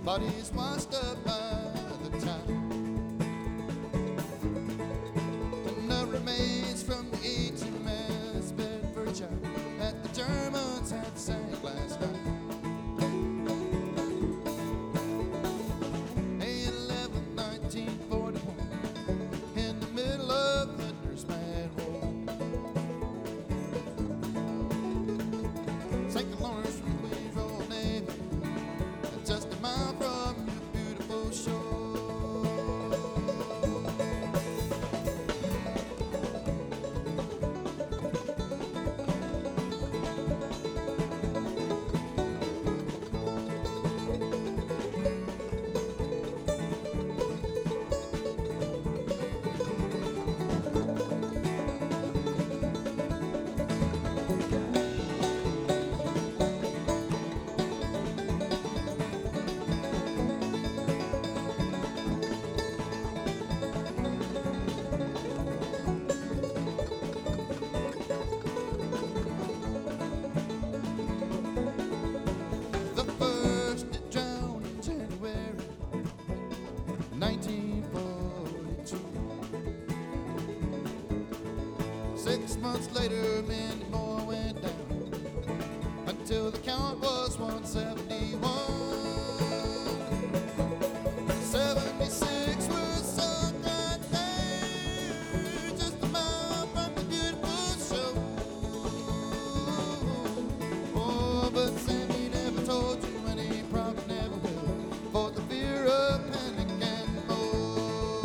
bodies washed up by the tide, and the remains from the ancient man's Bedford child that the Germans had sank last night. May 11, 1941, in the middle of the Nurseman War, sank the Lawrence from Queens Royal Navy, just a mile from your beautiful shore. The first it drowned in January 1942. 6 months later, many more went down until the count was 171. 76 were sunk right there, just a mile from the beautiful shore. Oh, but Sammy never told you, and he probably never will, for the fear of panic and more.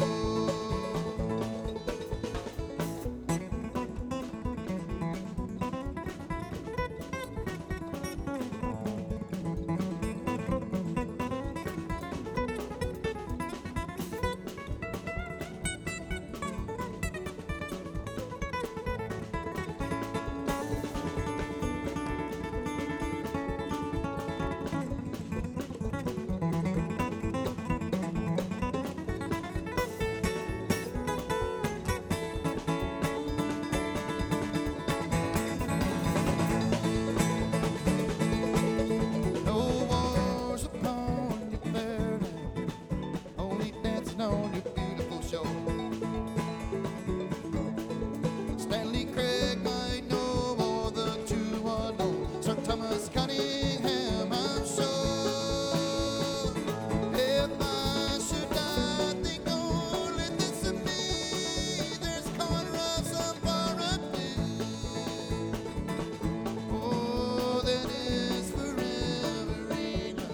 No wars upon your fair land, only dancing on your beautiful shore. Stanley Craig might know more, the two unknown, Sir Thomas Cunningham, I'm sure. If I should die, think only this of me, there's a corner of some foreign view. Oh, that is forever enough.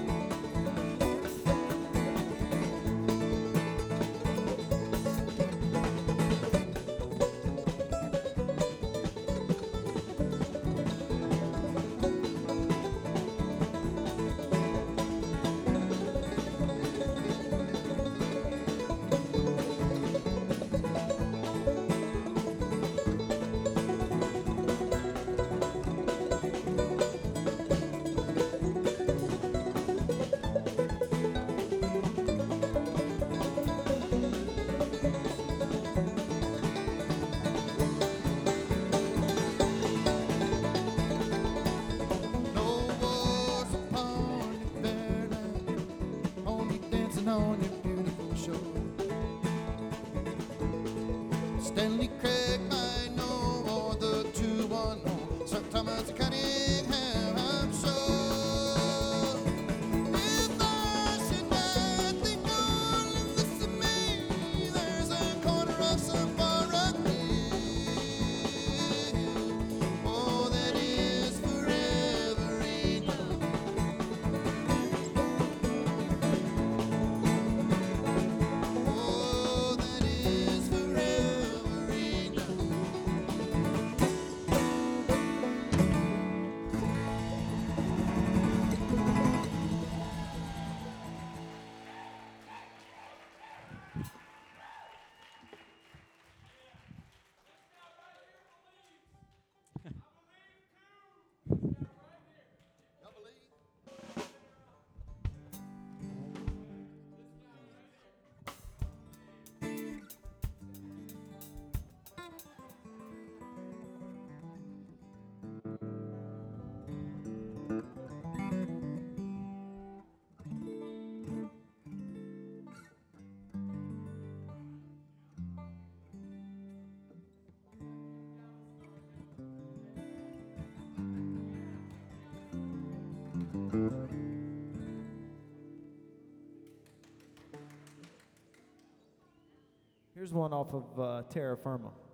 No wars upon your fair land, only dancing on your beautiful shore. Stanley Craig might know more, the two unknown, Sir Thomas Cunningham, I'm sure. If I should die, think only this of me, there's a corner of some foreign view. Oh, that is forever enough. Oh, that is forever enough. Here's one off of Terra Firma.